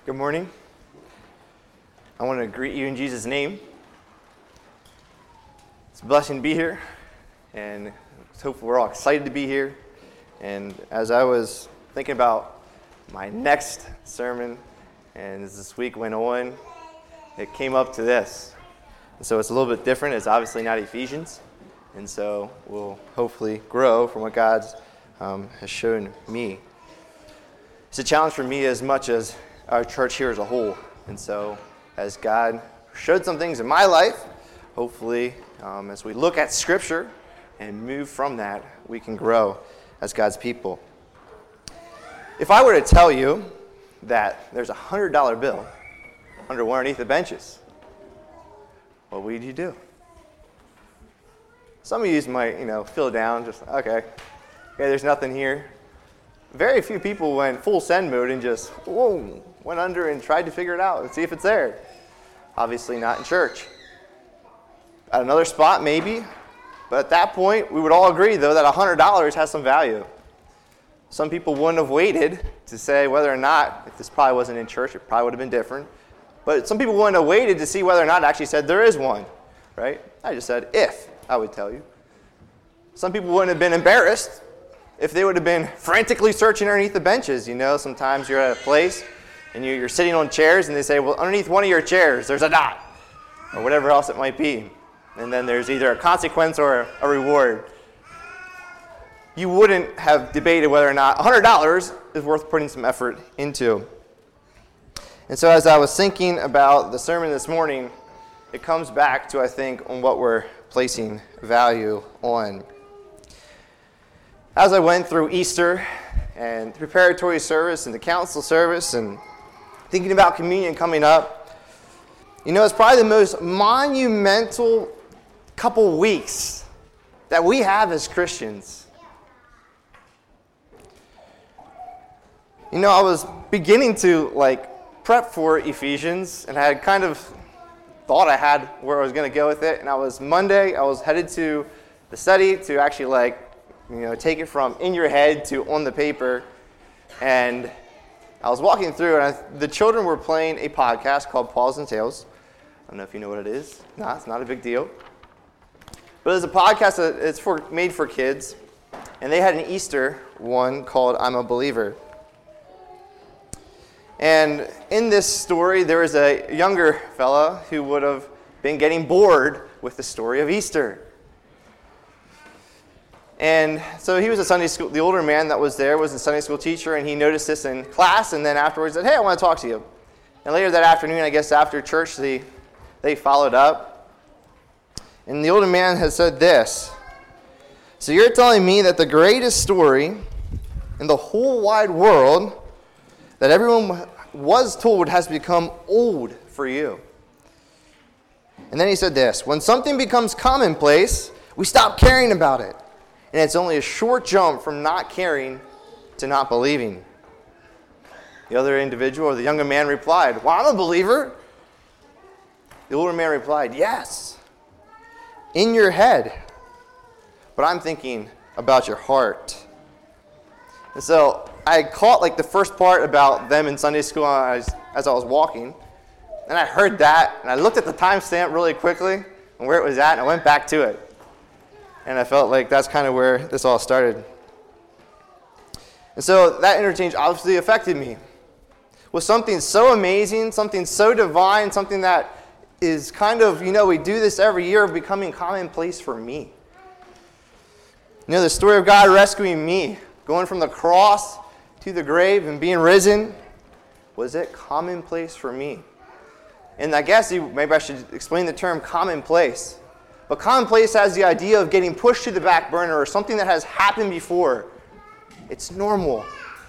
Good morning. I want to greet you in Jesus' name. It's a blessing to be here, and hopefully we're all excited to be here. And as I was thinking about my next sermon, and as this week went on, it came up to this. And so it's a little bit different. It's obviously not Ephesians, and so we'll hopefully grow from what God has shown me. It's a challenge for me as much as our church here as a whole. And so as God showed some things in my life, hopefully as we look at Scripture and move from that, we can grow as God's people. If I were to tell you that there's a $100 bill underneath the benches, what would you do? Some of you might, feel down, just, okay, there's nothing here. Very few people went full send mode and just, went under and tried to figure it out and see if it's there. Obviously not in church. At another spot, maybe. But at that point, we would all agree, though, that $100 has some value. Some people wouldn't have waited to say whether or not, if this probably wasn't in church, it probably would have been different. But some people wouldn't have waited to see whether or not it actually said there is one, right? I just said if, I would tell you. Some people wouldn't have been embarrassed if they would have been frantically searching underneath the benches. Sometimes you're at a place and you're sitting on chairs and they say, well, underneath one of your chairs, there's a dot, or whatever else it might be. And then there's either a consequence or a reward. You wouldn't have debated whether or not $100 is worth putting some effort into. And so as I was thinking about the sermon this morning, it comes back to, I think, on what we're placing value on. As I went through Easter and the preparatory service and the council service and thinking about communion coming up, it's probably the most monumental couple weeks that we have as Christians. I was beginning to prep for Ephesians, and I had kind of thought I had where I was going to go with it. And Monday, I was headed to the study to actually take it from in your head to on the paper. And I was walking through, and the children were playing a podcast called Paws and Tales. I don't know if you know what it is. No, it's not a big deal. But it's a podcast that it's made for kids. And they had an Easter one called I'm a Believer. And in this story, there was a younger fella who would have been getting bored with the story of Easter. And so he was the older man that was there was a Sunday school teacher, and he noticed this in class, and then afterwards said, hey, I want to talk to you. And later that afternoon, I guess after church, they followed up. And the older man had said this: so you're telling me that the greatest story in the whole wide world that everyone was told has become old for you. And then he said this: when something becomes commonplace, we stop caring about it. And it's only a short jump from not caring to not believing. The other individual, or the younger man, replied, well, I'm a believer. The older man replied, yes, in your head. But I'm thinking about your heart. And so I caught the first part about them in Sunday school as I was walking. And I heard that, and I looked at the timestamp really quickly and where it was at, and I went back to it. And I felt like that's kind of where this all started. And so that interchange obviously affected me. With something so amazing, something so divine, something that is kind of, we do this every year, becoming commonplace for me. The story of God rescuing me, going from the cross to the grave and being risen, was it commonplace for me? And I guess maybe I should explain the term commonplace. But commonplace has the idea of getting pushed to the back burner or something that has happened before. It's normal.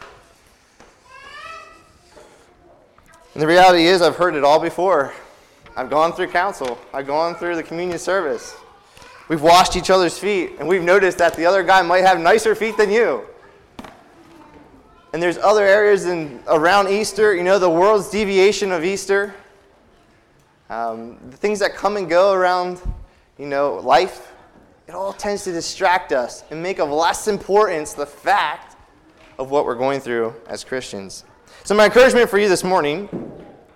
And the reality is I've heard it all before. I've gone through council. I've gone through the communion service. We've washed each other's feet, and we've noticed that the other guy might have nicer feet than you. And there's other areas around Easter, the world's deviation of Easter. The things that come and go around life, it all tends to distract us and make of less importance the fact of what we're going through as Christians. So my encouragement for you this morning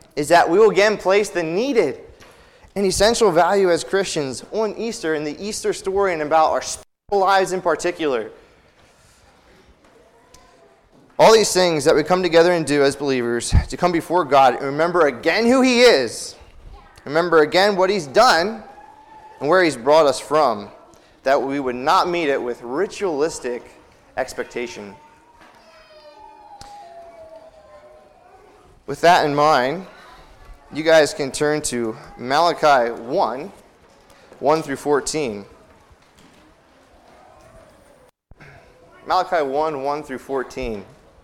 is that we will again place the needed and essential value as Christians on Easter and the Easter story and about our spiritual lives in particular. All these things that we come together and do as believers to come before God and remember again who He is, remember again what He's done and where He's brought us from, that we would not meet it with ritualistic expectation. With that in mind, you guys can turn to Malachi 1, 1 through 14. Malachi 1, 1 through 14.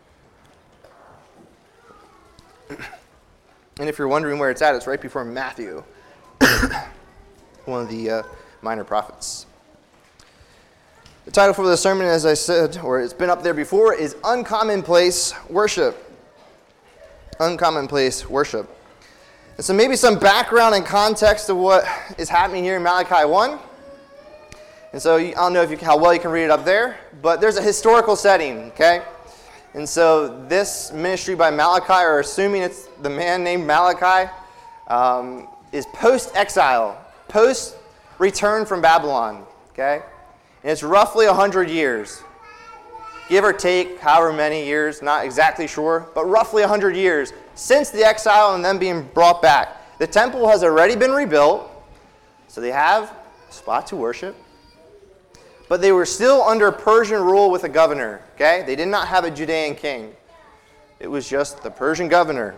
And if you're wondering where it's at, it's right before Matthew, one of the minor prophets. The title for the sermon, as I said, or it's been up there before, is Uncommonplace Worship. Uncommonplace worship. And so maybe some background and context of what is happening here in Malachi 1. And so I don't know how well you can read it up there, but there's a historical setting, okay? And so this ministry by Malachi, or assuming it's the man named Malachi, is post-exile, post-return from Babylon, okay? And it's roughly 100 years. Give or take however many years, not exactly sure, but roughly 100 years since the exile and then being brought back. The temple has already been rebuilt, so they have a spot to worship. But they were still under Persian rule with a governor, okay? They did not have a Judean king. It was just the Persian governor.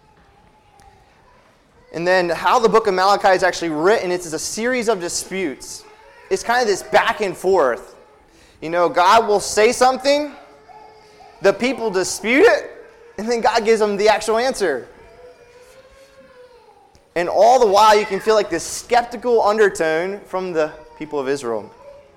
And then how the book of Malachi is actually written, it's a series of disputes. It's kind of this back and forth. You know, God will say something, the people dispute it, and then God gives them the actual answer. And all the while, you can feel like this skeptical undertone from the people of Israel.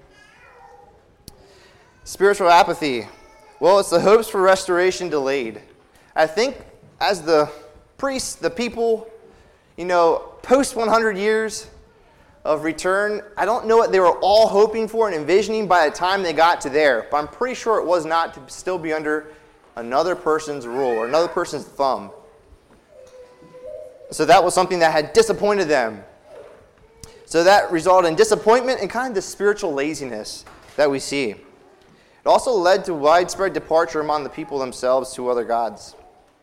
Spiritual apathy. Well, it's the hopes for restoration delayed. I think as the priests, the people, post 100 years of return, I don't know what they were all hoping for and envisioning by the time they got to there, but I'm pretty sure it was not to still be under another person's rule or another person's thumb. So that was something that had disappointed them. So that resulted in disappointment and kind of the spiritual laziness that we see. It also led to widespread departure among the people themselves to other gods.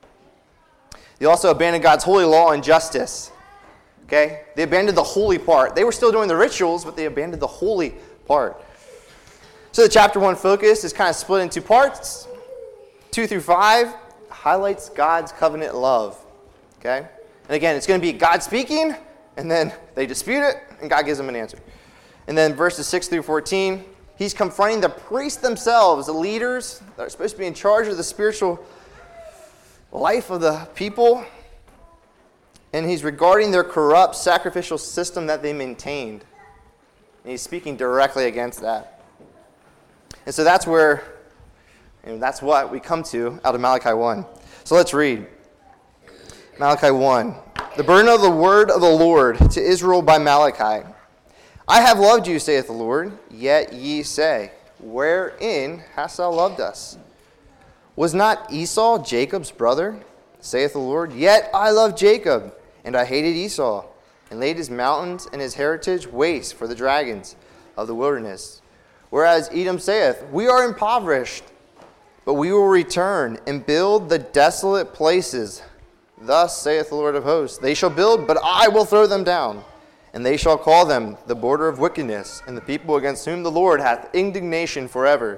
They also abandoned God's holy law and justice. Okay? They abandoned the holy part. They were still doing the rituals, but they abandoned the holy part. So the chapter 1 focus is kind of split into parts. 2 through 5 highlights God's covenant love. Okay? And again, it's going to be God speaking, and then they dispute it, and God gives them an answer. And then verses 6 through 14, he's confronting the priests themselves, the leaders that are supposed to be in charge of the spiritual life of the people. And he's regarding their corrupt sacrificial system that they maintained. And he's speaking directly against that. And so that's that's what we come to out of Malachi 1. So let's read. Malachi 1. The burden of the word of the Lord to Israel by Malachi. I have loved you, saith the Lord, yet ye say, wherein hast thou loved us? Was not Esau Jacob's brother, saith the Lord? Yet I loved Jacob, and I hated Esau, and laid his mountains and his heritage waste for the dragons of the wilderness. Whereas Edom saith, we are impoverished, but we will return and build the desolate places. Thus saith the Lord of hosts, they shall build, but I will throw them down. And they shall call them the border of wickedness, and the people against whom the Lord hath indignation forever.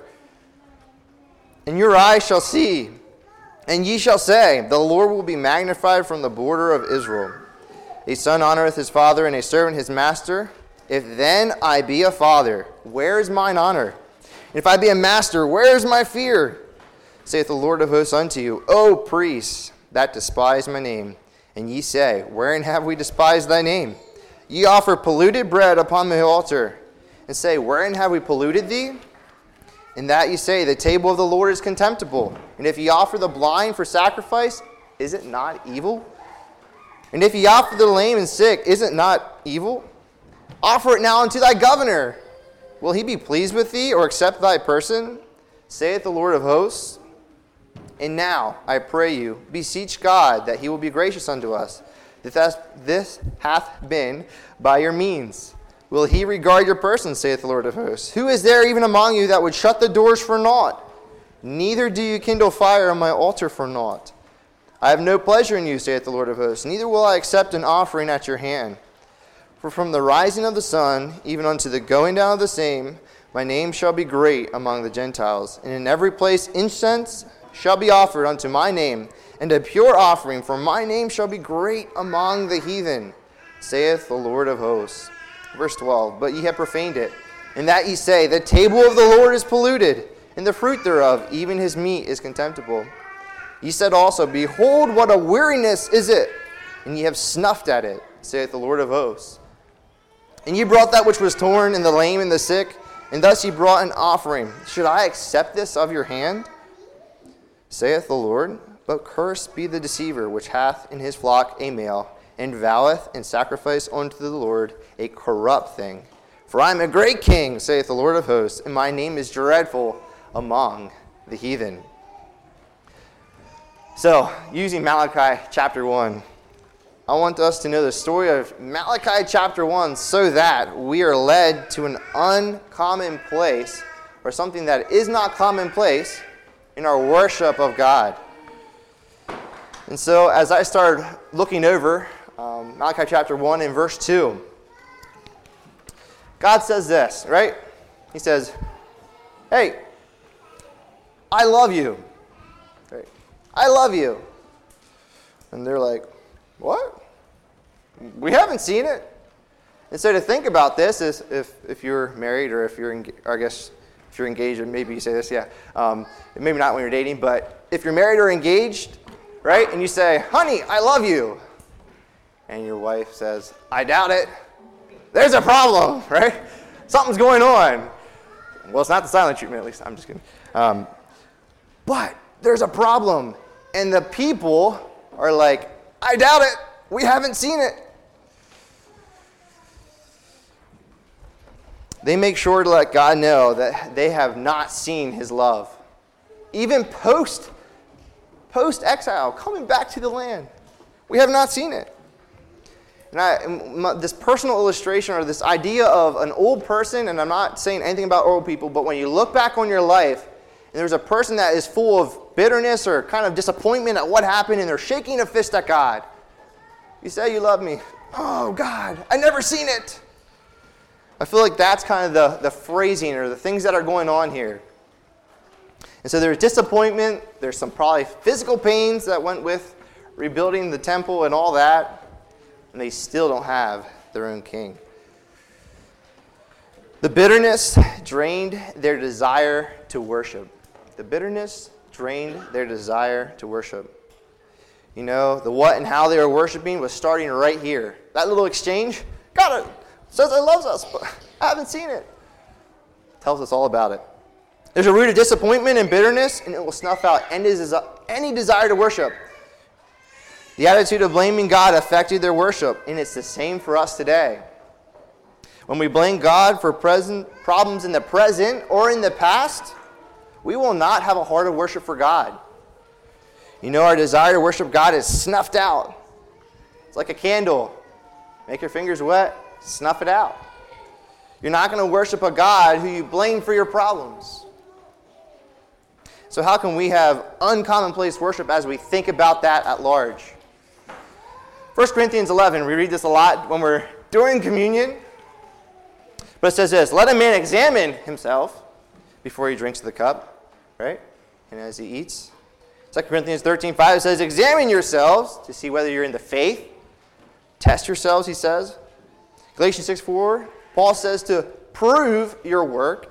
And your eyes shall see, and ye shall say, the Lord will be magnified from the border of Israel. A son honoreth his father, and a servant his master. If then I be a father, where is mine honor? And if I be a master, where is my fear? Saith the Lord of hosts unto you, O priests that despise my name. And ye say, wherein have we despised thy name? Ye offer polluted bread upon the altar, and say, wherein have we polluted thee? In that ye say, the table of the Lord is contemptible. And if ye offer the blind for sacrifice, is it not evil? And if ye offer the lame and sick, is it not evil? Offer it now unto thy governor. Will he be pleased with thee, or accept thy person? Saith the Lord of hosts. And now, I pray you, beseech God that he will be gracious unto us. This hath been by your means. Will he regard your person, saith the Lord of hosts? Who is there even among you that would shut the doors for naught? Neither do you kindle fire on my altar for naught. I have no pleasure in you, saith the Lord of hosts. Neither will I accept an offering at your hand. For from the rising of the sun, even unto the going down of the same, my name shall be great among the Gentiles. And in every place incense shall be offered unto my name, and a pure offering for my name shall be great among the heathen, saith the Lord of hosts. Verse 12, but ye have profaned it, in that ye say, the table of the Lord is polluted, and the fruit thereof, even his meat, is contemptible. Ye said also, behold, what a weariness is it, and ye have snuffed at it, saith the Lord of hosts. And ye brought that which was torn, and the lame, and the sick, and thus ye brought an offering. Should I accept this of your hand? Saith the Lord, but cursed be the deceiver which hath in his flock a male, and voweth and sacrifice unto the Lord a corrupt thing. For I am a great king, saith the Lord of hosts, and my name is dreadful among the heathen. So, using Malachi chapter 1, I want us to know the story of Malachi chapter 1 so that we are led to an uncommon place, or something that is not commonplace, in our worship of God. And so as I started looking over Malachi chapter 1 and verse 2, God says this, right? He says, hey, I love you. Right? I love you. And they're like, what? We haven't seen it. And so to think about this is if you're married or if you're, I guess, if you're engaged, or maybe you say this, yeah. Maybe not when you're dating, but if you're married or engaged, right, and you say, honey, I love you, and your wife says, I doubt it, there's a problem, right? Something's going on. Well, it's not the silent treatment, at least. I'm just kidding. But there's a problem, and the people are like, I doubt it, we haven't seen it. They make sure to let God know that they have not seen his love. Even post-exile, coming back to the land, we have not seen it. And this personal illustration, or this idea of an old person, and I'm not saying anything about old people, but when you look back on your life, and there's a person that is full of bitterness or kind of disappointment at what happened, and they're shaking a fist at God. You say you love me. Oh, God, I never seen it. I feel like that's kind of the phrasing or the things that are going on here. And so there's disappointment. There's some probably physical pains that went with rebuilding the temple and all that. And they still don't have their own king. The bitterness drained their desire to worship. The bitterness drained their desire to worship. You know, the what and how they were worshiping was starting right here. That little exchange, God says he loves us, but I haven't seen it. Tells us all about it. There's a root of disappointment and bitterness, and it will snuff out any desire to worship. The attitude of blaming God affected their worship, and it's the same for us today. When we blame God for present problems in the present or in the past, we will not have a heart of worship for God. You know, our desire to worship God is snuffed out. It's like a candle. Make your fingers wet, snuff it out. You're not going to worship a God who you blame for your problems. So how can we have uncommonplace worship as we think about that at large? 1 Corinthians 11, we read this a lot when we're doing communion. But it says this, let a man examine himself before he drinks the cup, right? And as he eats. 2 Corinthians 13:5, it says, examine yourselves to see whether you're in the faith. Test yourselves, he says. Galatians 6:4, Paul says to prove your work.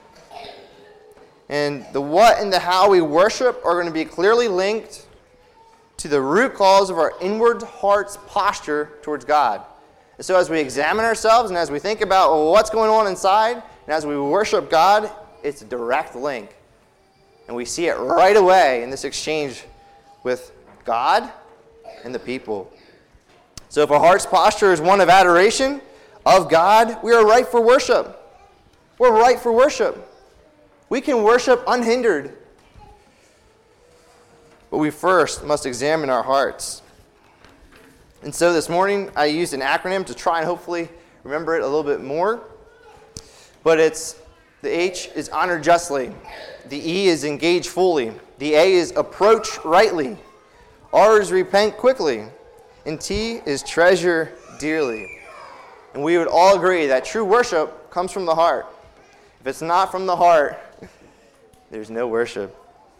And the what and the how we worship are going to be clearly linked to the root cause of our inward heart's posture towards God. And so as we examine ourselves and as we think about what's going on inside, and as we worship God, it's a direct link. And we see it right away in this exchange with God and the people. So if our heart's posture is one of adoration of God, we are right for worship. We're right for worship. We can worship unhindered. but we first must examine our hearts. And so this morning I used an acronym to try and hopefully remember it a little bit more. But the H is honor justly. The E is engage fully. The A is approach rightly. R is repent quickly. And T is treasure dearly. And we would all agree that true worship comes from the heart. If it's not from the heart, there's no worship.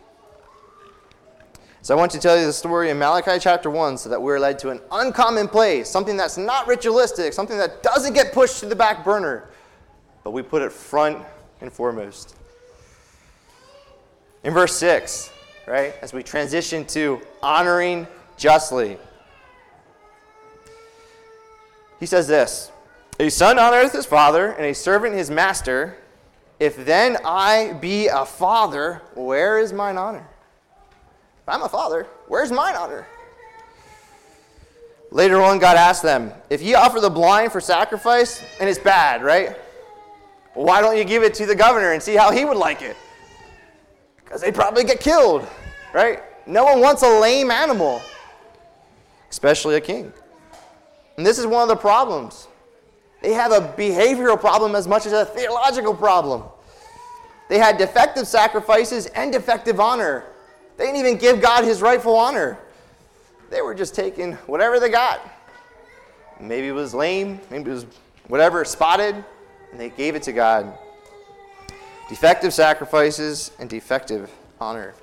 So I want to tell you the story in Malachi chapter 1 so that we're led to an uncommon place, something that's not ritualistic, something that doesn't get pushed to the back burner, but we put it front and foremost. In verse 6, right, as we transition to honoring justly, he says this, "A son honoreth his father, and a servant his master. If then I be a father, where is mine honor?" If I'm a father, where's mine honor? Later on, God asked them, "If ye offer the blind for sacrifice," and it's bad, right? Well, why don't you give it to the governor and see how he would like it? Because they'd probably get killed, right? No one wants a lame animal, especially a king. And this is one of the problems. They have a behavioral problem as much as a theological problem. They had defective sacrifices and defective honor. They didn't even give God his rightful honor. They were just taking whatever they got. Maybe it was lame, maybe it was whatever, spotted, and they gave it to God. Defective sacrifices and defective honor.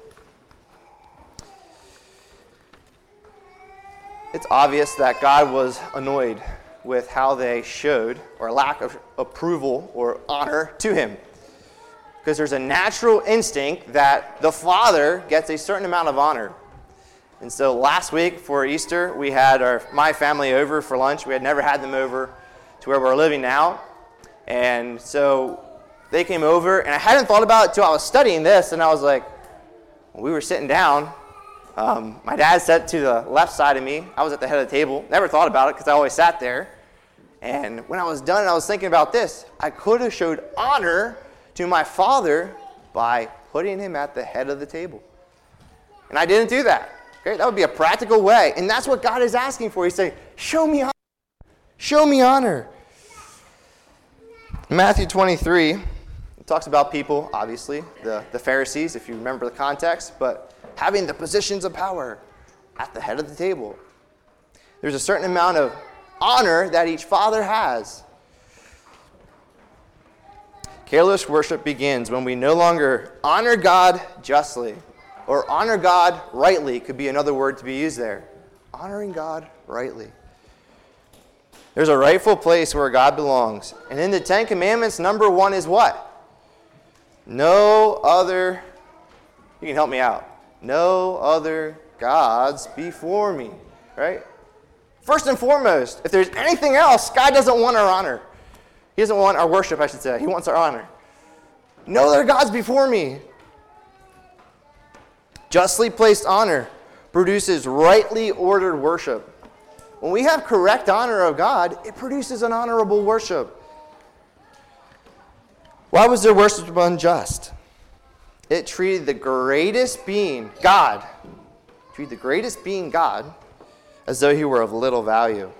It's obvious that God was annoyed with how they showed, or lack of approval or honor to him. Because there's a natural instinct that the father gets a certain amount of honor. And so last week for Easter, we had my family over for lunch. We had never had them over to where we're living now. And so they came over, and I hadn't thought about it until I was studying this, and I was like, when we were sitting down, my dad sat to the left side of me. I was at the head of the table. Never thought about it because I always sat there. And when I was done, I was thinking about this. I could have showed honor to my father by putting him at the head of the table. And I didn't do that. Okay? That would be a practical way. And that's what God is asking for. He's saying, show me honor. Show me honor. In Matthew 23, it talks about people, obviously, the Pharisees, if you remember the context, but having the positions of power at the head of the table. There's a certain amount of honor that each father has. Careless worship begins when we no longer honor God justly, or honor God rightly could be another word to be used there. Honoring God rightly. There's a rightful place where God belongs. And in the Ten Commandments, number 1 is what? No other, you can help me out. No other gods before me, right? First and foremost, if there's anything else, God doesn't want our honor. He doesn't want our worship, I should say. He wants our honor. No other gods before me. Justly placed honor produces rightly ordered worship. When we have correct honor of God, it produces an honorable worship. Why was their worship unjust? It treated the greatest being, God, as though he were of little value.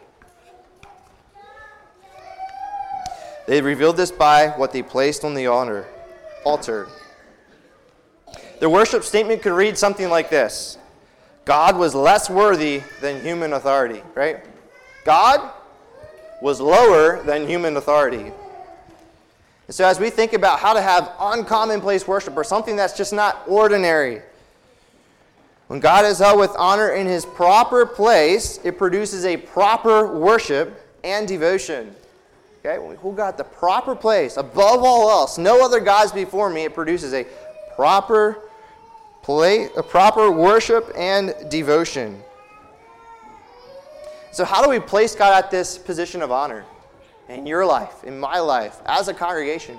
They revealed this by what they placed on the altar. Their worship statement could read something like this. God was less worthy than human authority, right? God was lower than human authority. And so as we think about how to have uncommonplace worship, or something that's just not ordinary, when God is held with honor in his proper place, it produces a proper worship and devotion. Okay, when we hold God at the proper place, above all else, no other gods before me, it produces a proper worship and devotion. So how do we place God at this position of honor in your life, in my life, as a congregation?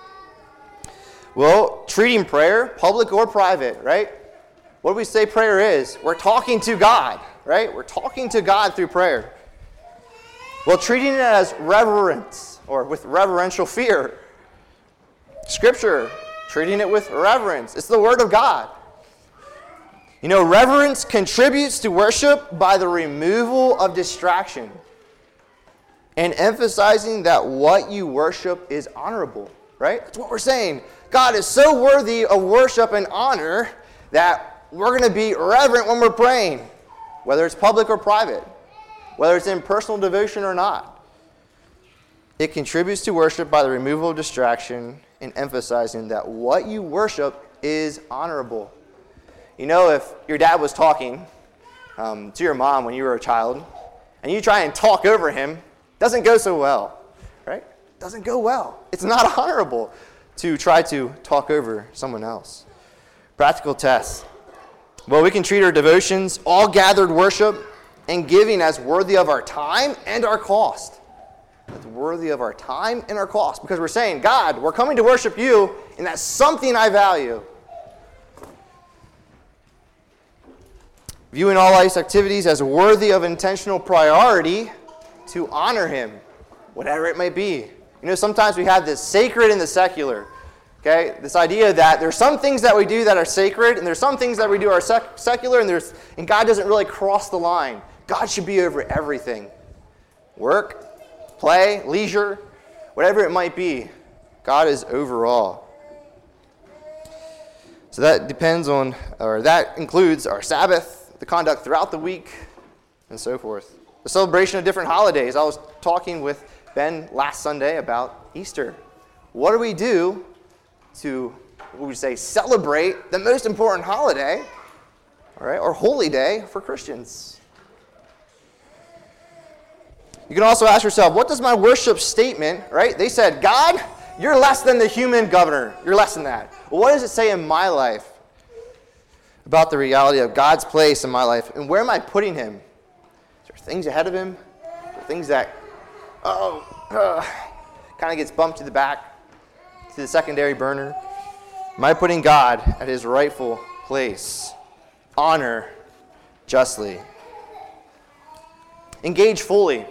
Well, treating prayer, public or private, right? What do we say prayer is? We're talking to God, right? We're talking to God through prayer. Well, treating it as reverence, or with reverential fear. Scripture, treating it with reverence. It's the Word of God. You know, reverence contributes to worship by the removal of distraction and emphasizing that what you worship is honorable, right? That's what we're saying. God is so worthy of worship and honor that we're going to be reverent when we're praying, whether it's public or private, whether it's in personal devotion or not. It contributes to worship by the removal of distraction and emphasizing that what you worship is honorable. You know, if your dad was talking to your mom when you were a child, and you try and talk over him, doesn't go so well, right? Doesn't go well. It's not honorable to try to talk over someone else. Practical tests. Well, we can treat our devotions, all gathered worship, and giving as worthy of our time and our cost. It's worthy of our time and our cost, because we're saying, God, we're coming to worship you, and that's something I value. Viewing all life's activities as worthy of intentional priority to honor him, whatever it might be. You know, sometimes we have this sacred and the secular. Okay? This idea that there's some things that we do that are sacred, and there's some things that we do are secular, and God doesn't really cross the line. God should be over everything. Work, play, leisure, whatever it might be. God is over all. So that that includes our Sabbath, the conduct throughout the week, and so forth. The celebration of different holidays. I was talking with Ben last Sunday about Easter. What do we do to, what would we say, celebrate the most important holiday, all right, or holy day for Christians? You can also ask yourself, what does my worship statement, right? They said, God, you're less than the human governor. You're less than that. Well, what does it say in my life about the reality of God's place in my life, and where am I putting him? Is there things ahead of him? Things that, kind of gets bumped to the back, to the secondary burner? Am I putting God at his rightful place? Honor justly. Engage fully.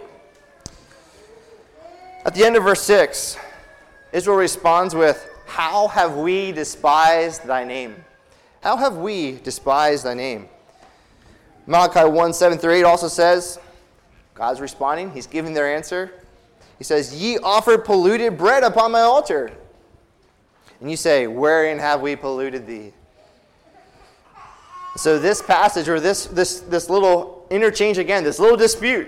At the end of verse 6, Israel responds with, how have we despised thy name? How have we despised thy name? Malachi 1:7-8 also says, God's responding. He's giving their answer. He says, ye offer polluted bread upon my altar. And you say, wherein have we polluted thee? So this passage, or this little interchange again, this little dispute,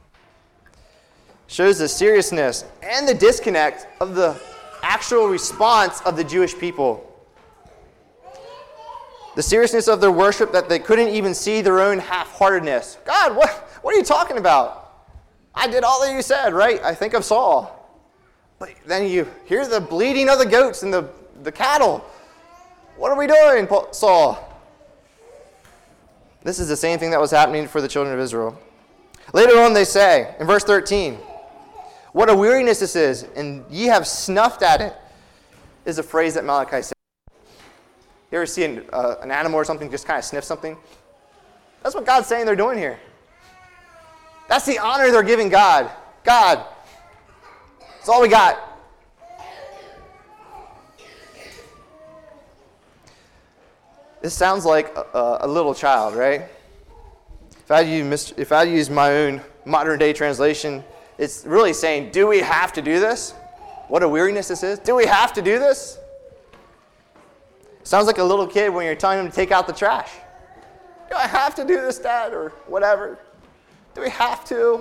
shows the seriousness and the disconnect of the actual response of the Jewish people. The seriousness of their worship, that they couldn't even see their own half-heartedness. God, what are you talking about? I did all that you said, right? I think of Saul. But then you hear the bleating of the goats and the cattle. What are we doing, Saul? This is the same thing that was happening for the children of Israel. Later on they say, in verse 13, what a weariness this is, and ye have snuffed at it, is a phrase that Malachi says. You ever see an animal or something just kind of sniff something? That's what God's saying they're doing here. That's the honor they're giving God. God, that's all we got. This sounds like a little child, right? If I use my own modern day translation, it's really saying, do we have to do this? What a weariness this is. Do we have to do this? Sounds like a little kid when you're telling him to take out the trash. Do I have to do this, Dad, or whatever? Do we have to?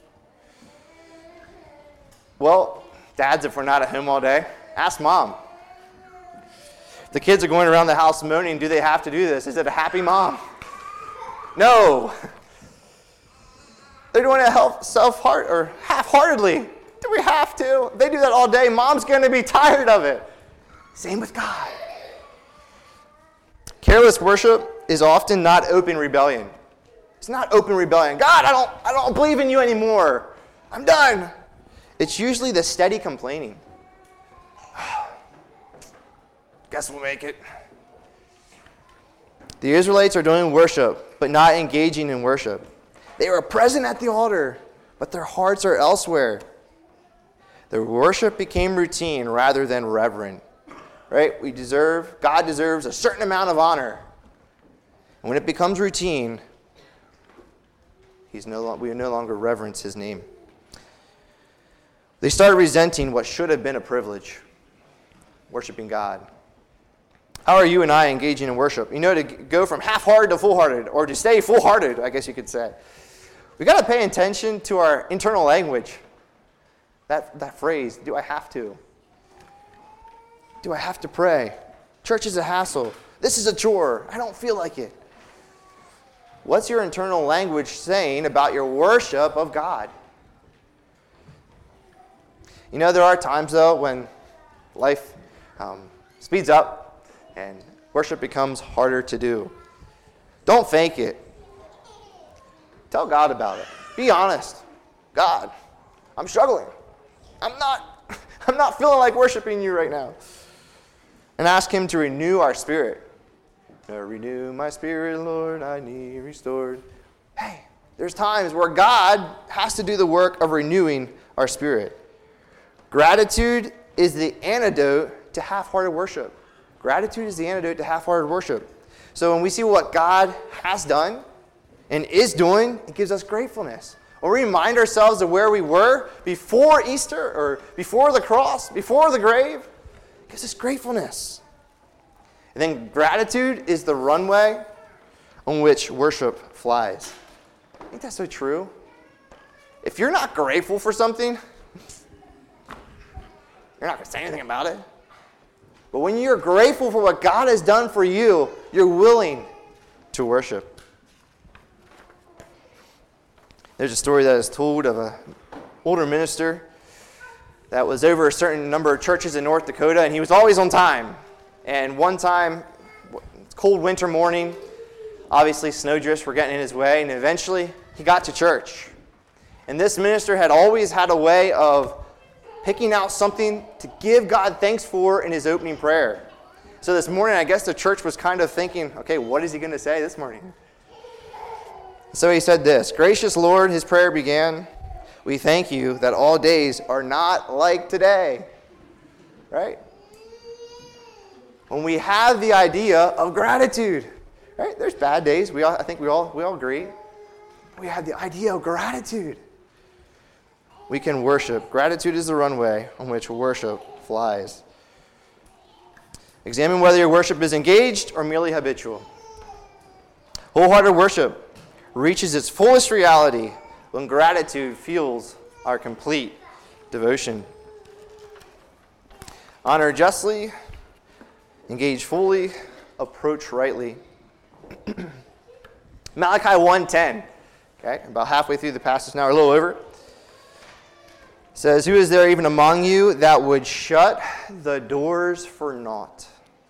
Well, dads, if we're not at home all day, ask mom. If the kids are going around the house moaning, do they have to do this? Is it a happy mom? No. They're doing it half-heartedly. Do we have to? If they do that all day, mom's going to be tired of it. Same with God. Careless worship is often not open rebellion. It's not open rebellion. God, I don't believe in you anymore. I'm done. It's usually the steady complaining. Guess we'll make it. The Israelites are doing worship, but not engaging in worship. They are present at the altar, but their hearts are elsewhere. Their worship became routine rather than reverent. Right? God deserves a certain amount of honor. And when it becomes routine, we no longer reverence his name. They started resenting what should have been a privilege, worshiping God. How are you and I engaging in worship? To go from half-hearted to full-hearted, or to stay full-hearted, I guess you could say. We got to pay attention to our internal language. That phrase, do I have to? Do I have to pray? Church is a hassle. This is a chore. I don't feel like it. What's your internal language saying about your worship of God? There are times, though, when life speeds up and worship becomes harder to do. Don't fake it. Tell God about it. Be honest. God, I'm struggling. I'm not feeling like worshiping you right now. And ask him to renew our spirit. Renew my spirit, Lord, I need restored. Hey, there's times where God has to do the work of renewing our spirit. Gratitude is the antidote to half-hearted worship. Gratitude is the antidote to half-hearted worship. So when we see what God has done and is doing, it gives us gratefulness. When we remind ourselves of where we were before Easter or before the cross, before the grave, it gives us gratefulness. And then gratitude is the runway on which worship flies. I think that's so true. If you're not grateful for something, you're not going to say anything about it. But when you're grateful for what God has done for you, you're willing to worship. There's a story that is told of an older minister that was over a certain number of churches in North Dakota, and he was always on time. And one time, cold winter morning, obviously snowdrifts were getting in his way, and eventually he got to church. And this minister had always had a way of picking out something to give God thanks for in his opening prayer. So this morning, I guess the church was kind of thinking, okay, what is he going to say this morning? So he said this, "Gracious Lord," his prayer began, "we thank you that all days are not like today." Right? When we have the idea of gratitude, right? There's bad days. I think we all agree. We have the idea of gratitude. We can worship. Gratitude is the runway on which worship flies. Examine whether your worship is engaged or merely habitual. Wholehearted worship reaches its fullest reality when gratitude fuels our complete devotion. Honor justly, engage fully, approach rightly. Malachi 1:10, okay, about halfway through the passage now, or a little over. Says, "Who is there even among you that would shut the doors for naught?"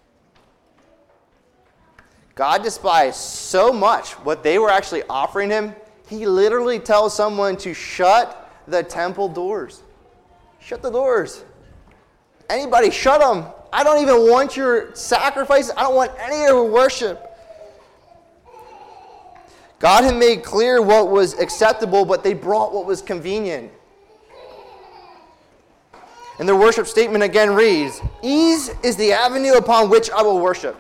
God despised so much what they were actually offering him, he literally tells someone to shut the temple doors. Shut the doors. Anybody, shut them. I don't even want your sacrifices. I don't want any of your worship. God had made clear what was acceptable, but they brought what was convenient. And their worship statement again reads, "Ease is the avenue upon which I will worship."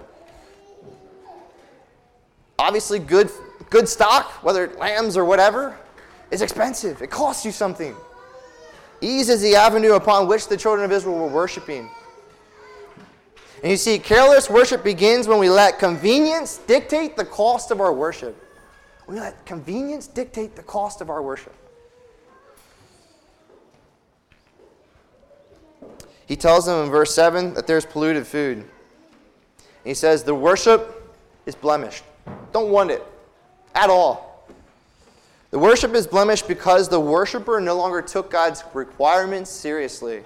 Obviously, good stock, whether lambs or whatever, is expensive. It costs you something. Ease is the avenue upon which the children of Israel were worshiping. And you see, careless worship begins when we let convenience dictate the cost of our worship. We let convenience dictate the cost of our worship. He tells them in verse 7 that there's polluted food. And he says the worship is blemished. Don't want it at all. The worship is blemished because the worshiper no longer took God's requirements seriously.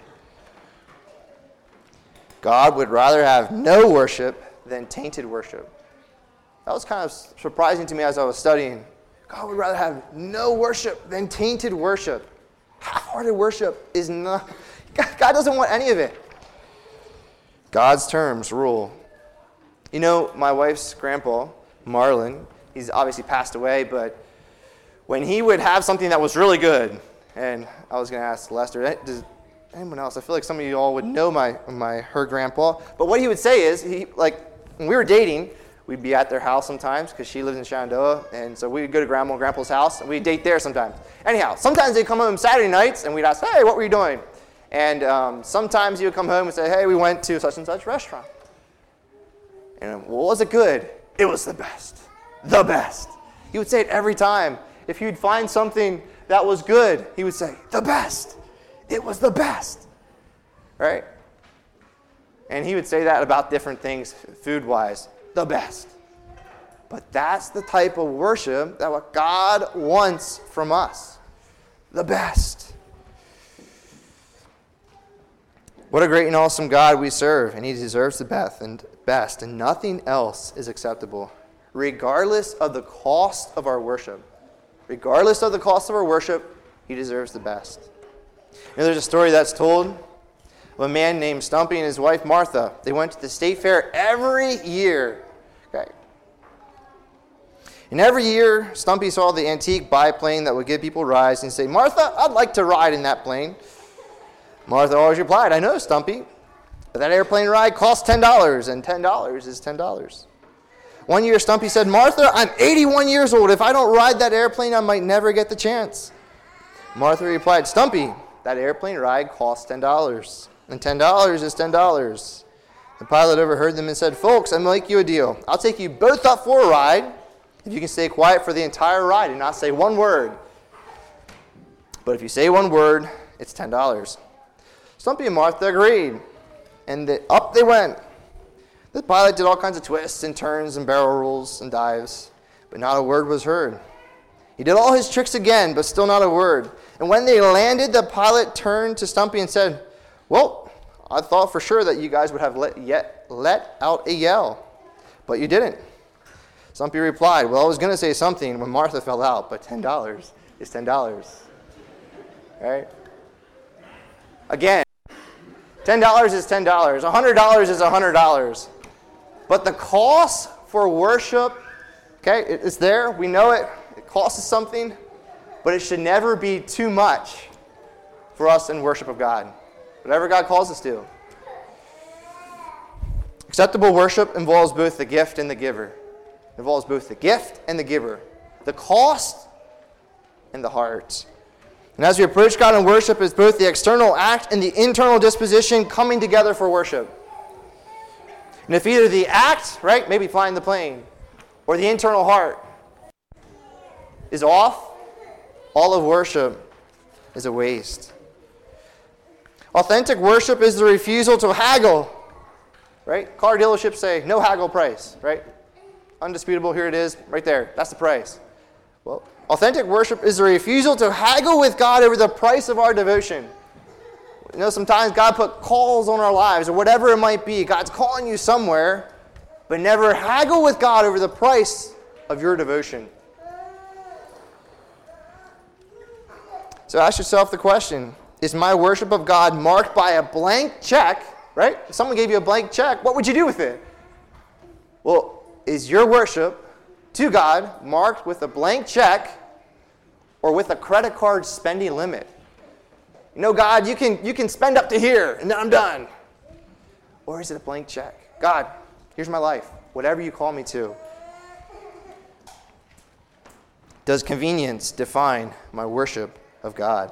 God would rather have no worship than tainted worship. That was kind of surprising to me as I was studying. God would rather have no worship than tainted worship. Half-hearted worship is not... God doesn't want any of it. God's terms rule. You know, my wife's grandpa, Marlon, he's obviously passed away, but when he would have something that was really good, and I was going to ask Lester, does anyone else? I feel like some of you all would know her grandpa. But what he would say is, when we were dating, we'd be at their house sometimes because she lives in Shenandoah, and so we'd go to Grandma and Grandpa's house, and we'd date there sometimes. Anyhow, sometimes they'd come home Saturday nights, and we'd ask, hey, what were you doing? And sometimes he would come home and say, hey, we went to such and such restaurant. And well, was it good? It was the best. The best. He would say it every time. If he'd find something that was good, he would say, the best. It was the best. Right? And he would say that about different things food-wise. The best. But that's the type of worship that what God wants from us. The best. What a great and awesome God we serve, and he deserves the best, and nothing else is acceptable, regardless of the cost of our worship. Regardless of the cost of our worship, he deserves the best. There's a story that's told of a man named Stumpy and his wife Martha. They went to the state fair every year. Okay. And every year, Stumpy saw the antique biplane that would give people rides and say, Martha, I'd like to ride in that plane. Martha always replied, I know, Stumpy, but that airplane ride costs $10, and $10 is $10. One year, Stumpy said, Martha, I'm 81 years old. If I don't ride that airplane, I might never get the chance. Martha replied, Stumpy, that airplane ride costs $10, and $10 is $10. The pilot overheard them and said, folks, I'm going to make you a deal. I'll take you both up for a ride if you can stay quiet for the entire ride and not say one word. But if you say one word, it's $10. Stumpy and Martha agreed, and up they went. The pilot did all kinds of twists and turns and barrel rolls and dives, but not a word was heard. He did all his tricks again, but still not a word. And when they landed, the pilot turned to Stumpy and said, well, I thought for sure that you guys would have let out a yell, but you didn't. Stumpy replied, well, I was going to say something when Martha fell out, but $10 is $10. Right? Again, $10 is $10. $100 is $100. But the cost for worship, okay, it's there. We know it. It costs us something. But it should never be too much for us in worship of God. Whatever God calls us to. Acceptable worship involves both the gift and the giver. It involves both the gift and the giver. The cost and the heart. And as we approach God in worship, it's both the external act and the internal disposition coming together for worship. And if either the act, right, maybe flying the plane, or the internal heart is off, all of worship is a waste. Authentic worship is the refusal to haggle, right? Car dealerships say, no haggle price, right? Undisputable, here it is, right there. That's the price. Well, authentic worship is the refusal to haggle with God over the price of our devotion. You know, sometimes God put calls on our lives or whatever it might be. God's calling you somewhere, but never haggle with God over the price of your devotion. So ask yourself the question, is my worship of God marked by a blank check, right? If someone gave you a blank check, what would you do with it? Well, is your worship to God marked with a blank check or with a credit card spending limit? You know, God, you can spend up to here and then I'm done. Or is it a blank check? God, here's my life. Whatever you call me to. Does convenience define my worship of God?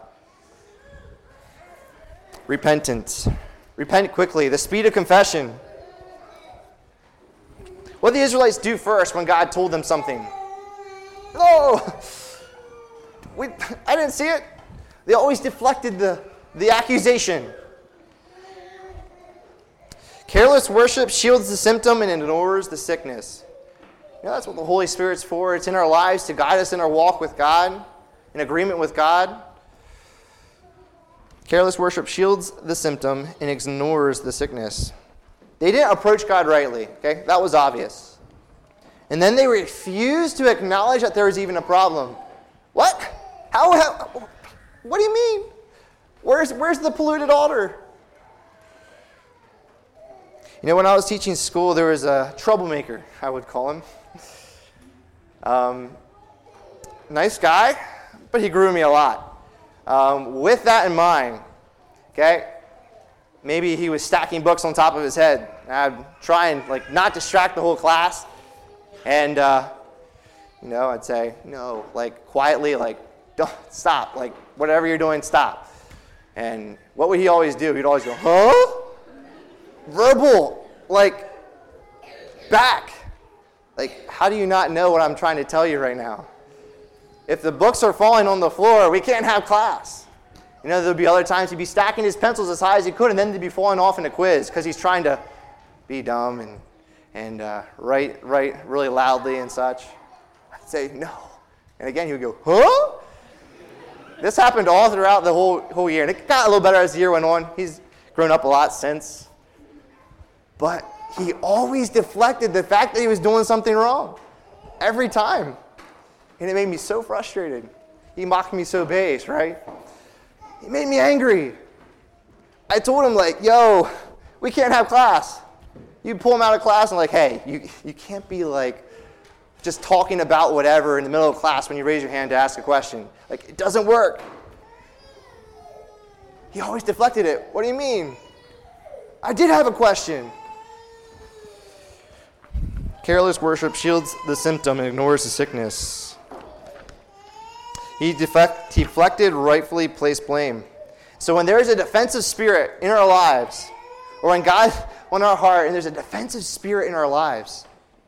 Repentance. Repent quickly. The speed of confession. What did the Israelites do first when God told them something? Oh, I didn't see it. They always deflected the accusation. Careless worship shields the symptom and ignores the sickness. You know, that's what the Holy Spirit's for. It's in our lives to guide us in our walk with God, in agreement with God. Careless worship shields the symptom and ignores the sickness. They didn't approach God rightly, okay? That was obvious. And then they refused to acknowledge that there was even a problem. What? How what do you mean? Where's the polluted altar? You know, when I was teaching school, there was a troublemaker, I would call him. Nice guy, but he grew me a lot. With that in mind, okay, maybe he was stacking books on top of his head. And I'd try and not distract the whole class. And, I'd say, no, like quietly, like, don't stop. Like, whatever you're doing, stop. And what would he always do? He'd always go, huh? Verbal, like, back. Like, how do you not know what I'm trying to tell you right now? If the books are falling on the floor, we can't have class. There'll be other times he'd be stacking his pencils as high as he could, and then they'd be falling off in a quiz because he's trying to be dumb and write really loudly and such. I'd say, no. And again, he would go, huh? This happened all throughout the whole year, and it got a little better as the year went on. He's grown up a lot since. But he always deflected the fact that he was doing something wrong. Every time. And it made me so frustrated. He mocked me so base, right? He made me angry. I told him, like, yo, we can't have class. You pull him out of class and like, hey, you can't be like just talking about whatever in the middle of class when you raise your hand to ask a question. Like, it doesn't work. He always deflected it. What do you mean? I did have a question. Careless worship shields the symptom and ignores the sickness. He deflected, rightfully placed blame. So when there's a defensive spirit in our lives, or when God on our heart and there's a defensive spirit in our lives,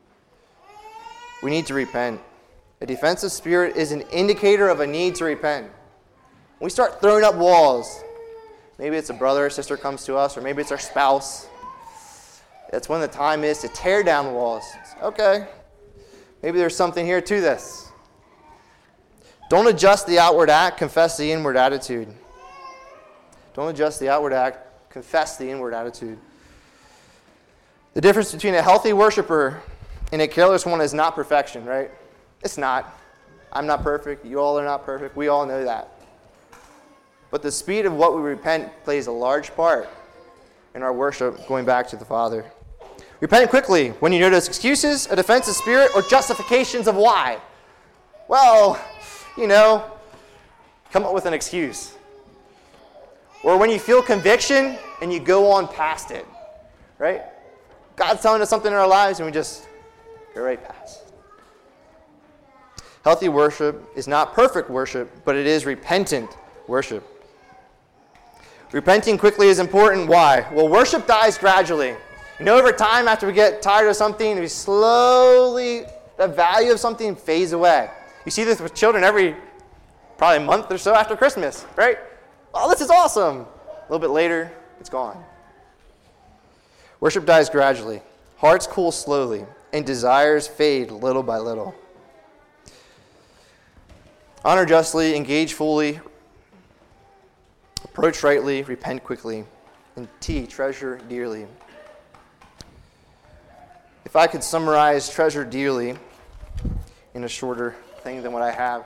we need to repent. A defensive spirit is an indicator of a need to repent. When we start throwing up walls, maybe it's a brother or sister comes to us, or maybe it's our spouse. That's when the time is to tear down the walls. Okay, maybe there's something here to this. Don't adjust the outward act, confess the inward attitude. Don't adjust the outward act, confess the inward attitude. The difference between a healthy worshiper and a careless one is not perfection, right? It's not. I'm not perfect. You all are not perfect. We all know that. But the speed of what we repent plays a large part in our worship going back to the Father. Repent quickly when you notice excuses, a defensive spirit, or justifications of why. Well, come up with an excuse. Or when you feel conviction and you go on past it, right? God's telling us something in our lives and we just go right past. Healthy worship is not perfect worship, but it is repentant worship. Repenting quickly is important. Why? Well, worship dies gradually. Over time, after we get tired of something, we slowly, the value of something fades away. You see this with children every probably month or so after Christmas, right? Oh, this is awesome. A little bit later, it's gone. Worship dies gradually. Hearts cool slowly, and desires fade little by little. Honor justly, engage fully, approach rightly, repent quickly, and treasure dearly. If I could summarize treasure dearly in a shorter thing than what I have.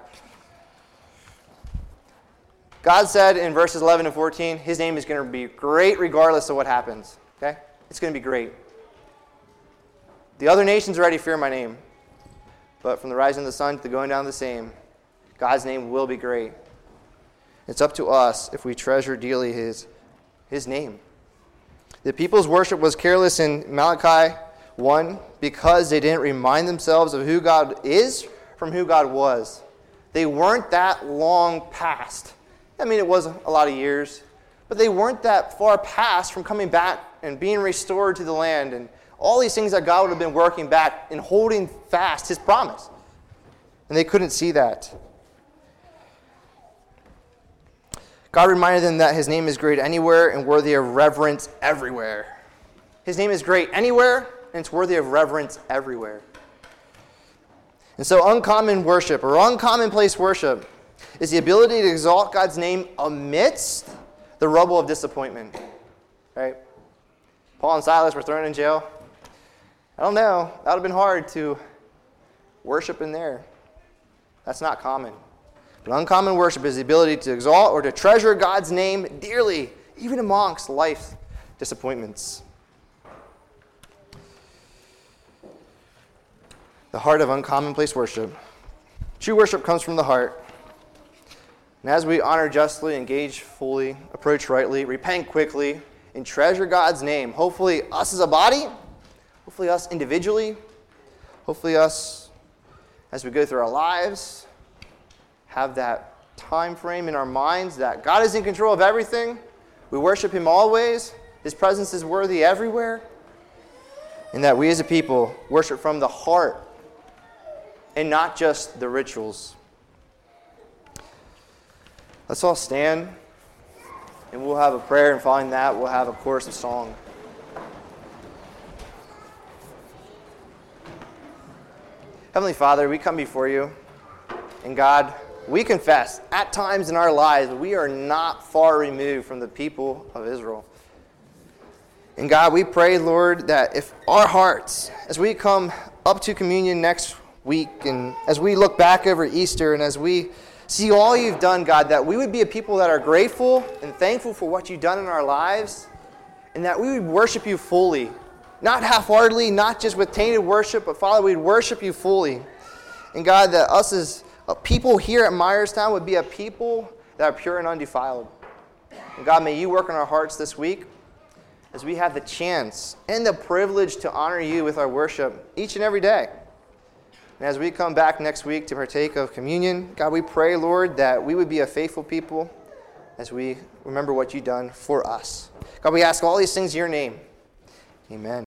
God said in verses 11 and 14, his name is going to be great regardless of what happens. Okay? It's going to be great. The other nations already fear my name. But from the rising of the sun to the going down of the same, God's name will be great. It's up to us if we treasure dearly his name. The people's worship was careless in Malachi 1 because they didn't remind themselves of who God is from who God was. They weren't that long past. I mean, it was a lot of years, but they weren't that far past from coming back and being restored to the land and all these things that God would have been working back and holding fast his promise. And they couldn't see that. God reminded them that his name is great anywhere and worthy of reverence everywhere. His name is great anywhere, and it's worthy of reverence everywhere. And so uncommon worship, or uncommonplace worship, is the ability to exalt God's name amidst the rubble of disappointment. Right? Paul and Silas were thrown in jail. I don't know. That would have been hard to worship in there. That's not common. But uncommon worship is the ability to exalt or to treasure God's name dearly, even amongst life's disappointments. The heart of uncommonplace worship. True worship comes from the heart. And as we honor justly, engage fully, approach rightly, repent quickly, and treasure God's name, hopefully us as a body, hopefully us individually, hopefully us, as we go through our lives, have that time frame in our minds that God is in control of everything. We worship him always. His presence is worthy everywhere. And that we as a people worship from the heart and not just the rituals. Let's all stand, and we'll have a prayer, and following that, we'll have a chorus of song. Heavenly Father, we come before you, and God, we confess at times in our lives we are not far removed from the people of Israel. And God, we pray, Lord, that if our hearts, as we come up to communion next week, and as we look back over Easter, and as we see all you've done, God, that we would be a people that are grateful and thankful for what you've done in our lives, and that we would worship you fully. Not half-heartedly, not just with tainted worship, but Father, we'd worship you fully. And God, that us as a people here at Myerstown would be a people that are pure and undefiled. And God, may you work in our hearts this week as we have the chance and the privilege to honor you with our worship each and every day. And as we come back next week to partake of communion, God, we pray, Lord, that we would be a faithful people as we remember what you've done for us. God, we ask all these things in your name. Amen.